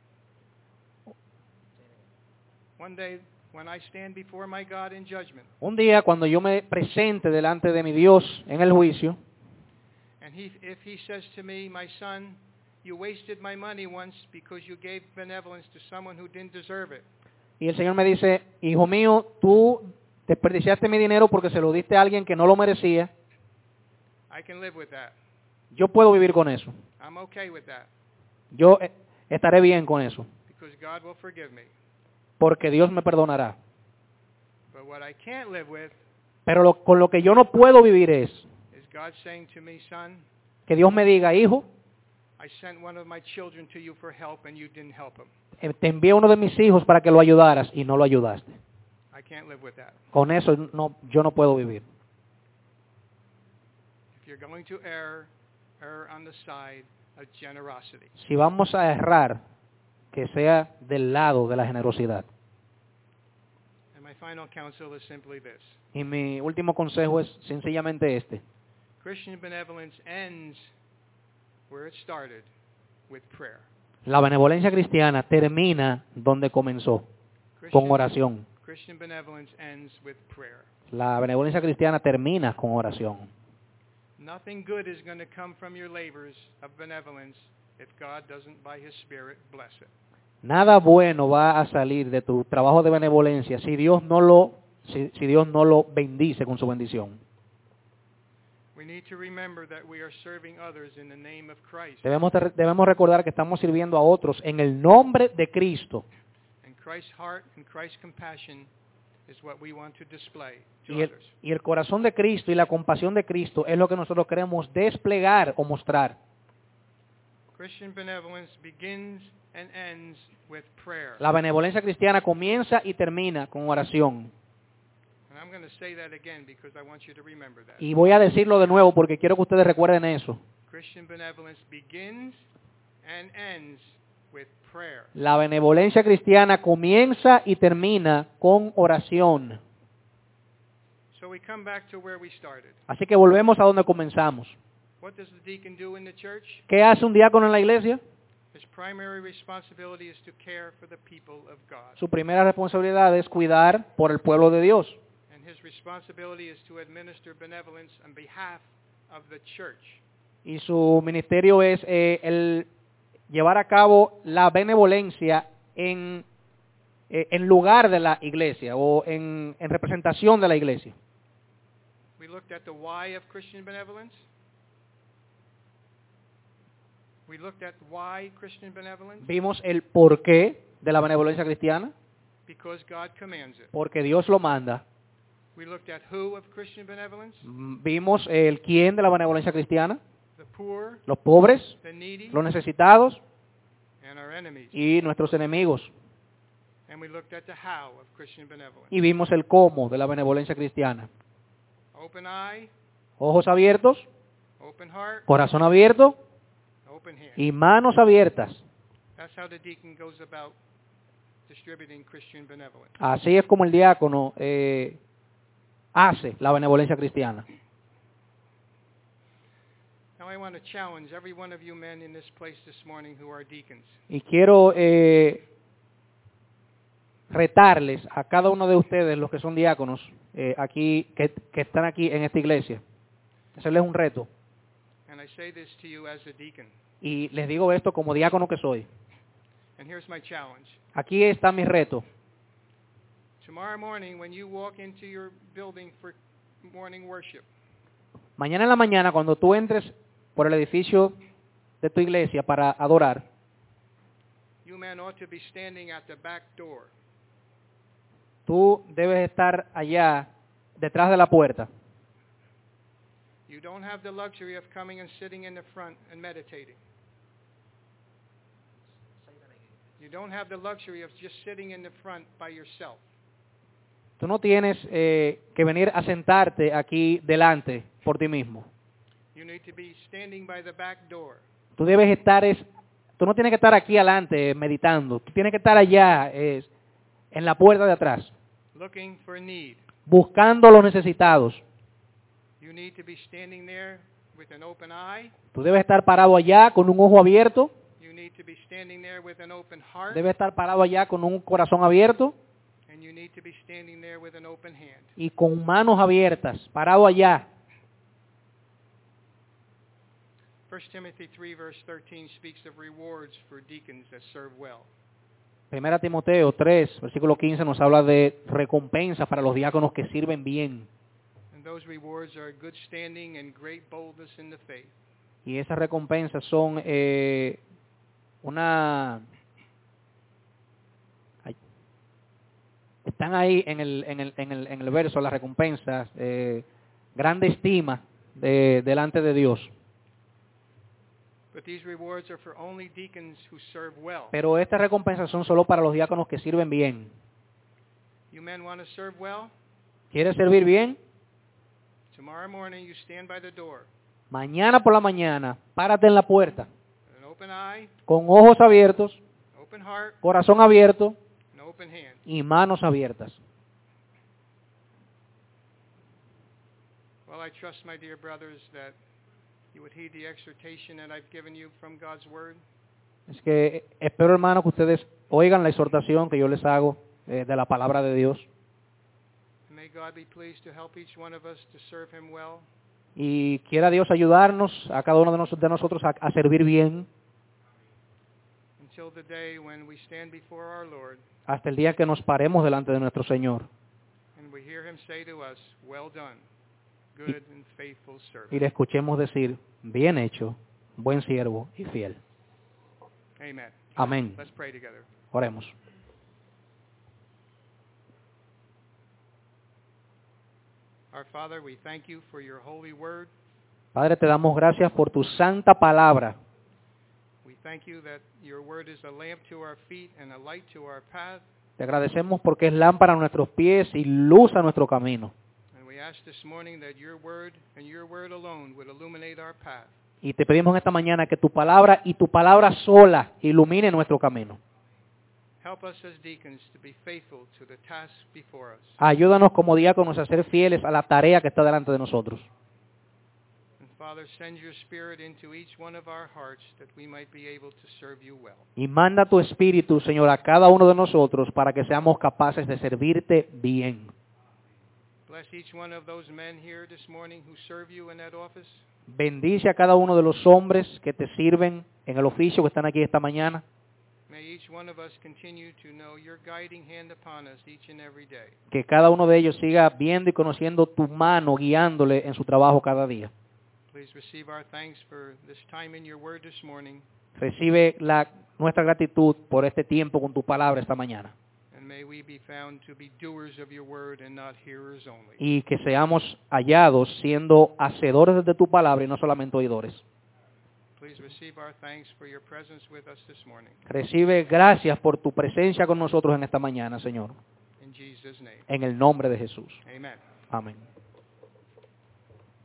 S1: one day when I stand before my God in judgment,
S2: Un día cuando yo me presente delante de mi Dios en el juicio,
S1: and he, if he says to me, my son, you wasted my money once because you gave benevolence to someone who didn't deserve it.
S2: y el Señor me dice, hijo mío, tú desperdiciaste mi dinero porque se lo diste a alguien que no lo merecía,
S1: I can live with that.
S2: yo puedo vivir con eso.
S1: I'm okay with that
S2: Yo eh, estaré bien con eso.
S1: because God will forgive me.
S2: porque Dios me perdonará.
S1: But what I can't live with
S2: Pero lo- con lo que yo no puedo vivir es
S1: is God saying to me, son,
S2: que Dios me diga, hijo,
S1: I sent one of my children to you for help and you didn't help him.
S2: eh, te envié a uno de mis hijos para que lo ayudaras y no lo ayudaste.
S1: I can't live with that.
S2: Con eso no, yo no puedo vivir.
S1: If you're going to err, err on the side of generosity.
S2: Si vamos a errar, que sea del lado de la generosidad.
S1: And my final counsel is simply this.
S2: Y mi último consejo es sencillamente este.
S1: Christian benevolence ends where it started, with prayer.
S2: La benevolencia cristiana termina donde comenzó, con
S1: Christian,
S2: oración.
S1: Christian benevolence ends with prayer.
S2: La benevolencia cristiana termina con oración.
S1: Nothing good is going to come from your labors of benevolence if God doesn't, by His Spirit, bless it.
S2: Nada bueno va a salir de tu trabajo de benevolencia si Dios no lo, si, si Dios no lo bendice con su bendición.
S1: We need to remember that we are serving others in the name of Christ.
S2: Debemos, de- debemos recordar que estamos sirviendo a otros en el nombre de Cristo.
S1: And Christ's heart and Christ's compassion is what we want to display to
S2: Y el,
S1: others.
S2: y el corazón de Cristo y la compasión de Cristo es lo que nosotros queremos desplegar o mostrar.
S1: Christian benevolence begins and ends with prayer.
S2: La benevolencia cristiana comienza y termina con oración.
S1: And I'm going to say that again because I want you to remember that.
S2: Y voy a decirlo de nuevo porque quiero que ustedes recuerden eso.
S1: Christian benevolence begins and ends with prayer.
S2: La benevolencia cristiana comienza y termina con oración.
S1: So we come back to where we started.
S2: Así que volvemos a donde comenzamos.
S1: What does the deacon do in the church?
S2: ¿Qué hace un diácono en la iglesia?
S1: His primary responsibility is to care for the people of God.
S2: Su primera responsabilidad es cuidar por el pueblo de Dios.
S1: And his responsibility is to administer benevolence on behalf of the church.
S2: Y su ministerio es eh, el llevar a cabo la benevolencia en, eh, en lugar de la iglesia o en, en representación de la iglesia.
S1: We looked at the why of Christian benevolence. We looked at why Christian benevolence.
S2: Vimos el porqué de la benevolencia cristiana,
S1: Because God commands it.
S2: porque Dios lo manda.
S1: We looked at who of Christian benevolence.
S2: Mm, Vimos el quién de la benevolencia cristiana,
S1: The poor,
S2: los pobres,
S1: the needy,
S2: los necesitados
S1: and our enemies.
S2: y nuestros enemigos.
S1: And we looked at the how of Christian benevolence.
S2: Y vimos el cómo de la benevolencia cristiana.
S1: Open eye,
S2: Ojos abiertos,
S1: open heart,
S2: corazón abierto
S1: open hand.
S2: y manos abiertas.
S1: That's how the deacon goes about distributing Christian benevolence.
S2: Así es como el diácono eh, hace la benevolencia cristiana.
S1: Now I want to challenge every one of you men in this place this morning who are deacons.
S2: Y quiero eh, retarles a cada uno de ustedes, los que son diáconos, eh, aquí que, que están aquí en esta iglesia. Hacerles un reto.
S1: And I say this to you as a deacon.
S2: Y les digo esto como diácono que soy.
S1: And here's my challenge.
S2: Aquí está mi reto.
S1: Tomorrow morning when you walk into your building for morning worship,
S2: Mañana en la mañana, cuando tú entres por el edificio de tu iglesia para adorar,
S1: you men ought to be standing at the back door.
S2: tú debes estar allá detrás de la puerta.
S1: You don't have the luxury of coming and sitting in the front and meditating. You don't have the luxury of just sitting in the front by yourself.
S2: Tú no tienes eh, que venir a sentarte aquí delante por ti mismo.
S1: You need to be standing by the back door.
S2: Tú debes estar, es, tú no tienes que estar aquí adelante meditando. Tú tienes que estar allá es, en la puerta de atrás,
S1: Looking for need.
S2: buscando a los necesitados.
S1: You need to be standing there with an open eye.
S2: Tú debes estar parado allá con un ojo abierto.
S1: You need to be standing there with an open heart.
S2: Debes estar parado allá con un corazón abierto
S1: And you need to be standing there with an open hand.
S2: y con manos abiertas, parado allá.
S1: First Timothy three verse thirteen speaks of rewards for deacons that serve well.
S2: Primera Timoteo tres, versículo quince nos habla de recompensas para los diáconos que sirven bien.
S1: And those rewards are good standing and great boldness in the faith.
S2: Y esas recompensas son eh, una... ay, Están ahí en el, en el, en el, en el verso, las recompensas, eh, grande estima de, delante de Dios.
S1: But these rewards are for only deacons who serve well.
S2: Pero estas recompensas son solo para los diáconos que sirven bien.
S1: You men want to serve well?
S2: ¿Quieres servir bien?
S1: Tomorrow morning you stand by the door.
S2: Mañana por la mañana, párate en la puerta,
S1: With an open eye,
S2: con ojos abiertos,
S1: open heart,
S2: corazón abierto
S1: and open hand.
S2: y manos abiertas.
S1: Well, I trust, my dear brothers, that you would heed the exhortation that I've given you from God's Word.
S2: Es que espero, hermano, que ustedes oigan la exhortación que yo les hago eh, de la palabra de Dios.
S1: And may God be pleased to help each one of us to serve Him well.
S2: Y quiera Dios ayudarnos a cada uno de, nos, de nosotros a, a servir bien
S1: Until the day when we stand before our Lord
S2: hasta el día que nos paremos delante de nuestro Señor
S1: and we hear Him say to us, "Well done, good and faithful
S2: y
S1: servant."
S2: le escuchemos decir, bien hecho, buen siervo y fiel.
S1: Amen.
S2: Amén.
S1: Let's pray together.
S2: Oremos.
S1: Our Father, we thank you for your holy word.
S2: Padre, te damos gracias por tu santa palabra.
S1: We thank you that your word is a lamp to our feet and a light to our path.
S2: Te agradecemos porque es lámpara a nuestros pies y luz a nuestro camino.
S1: And we ask this morning that your word and your word alone would illuminate our path.
S2: Y te pedimos en esta mañana que tu palabra y tu palabra sola ilumine nuestro camino.
S1: Help us as deacons to be faithful to the task before us.
S2: Ayúdanos como diáconos a ser fieles a la tarea que está delante de nosotros.
S1: And Father, send your Spirit into each one of our hearts that we might be able to serve you well.
S2: Y manda tu espíritu, Señor, a cada uno de nosotros para que seamos capaces de servirte bien.
S1: Bless each one of those men here this morning who serve you in that office.
S2: Bendice a cada uno de los hombres que te sirven en el oficio que están aquí esta mañana.
S1: May each one of us continue to know your guiding hand upon us each and every day.
S2: Que cada uno de ellos siga viendo y conociendo tu mano guiándole en su trabajo cada día.
S1: Please receive our thanks for this time in your word this morning.
S2: Recibe la, nuestra gratitud por este tiempo con tu palabra esta mañana.
S1: And may we be found to be doers of your word and not hearers only.
S2: Y que seamos hallados siendo hacedores de tu palabra y no solamente oidores.
S1: Please receive our thanks for your presence with us this morning.
S2: Recibe gracias por tu presencia con nosotros en esta mañana, Señor.
S1: In Jesus' name.
S2: En el nombre de Jesús.
S1: Amen.
S2: Amén.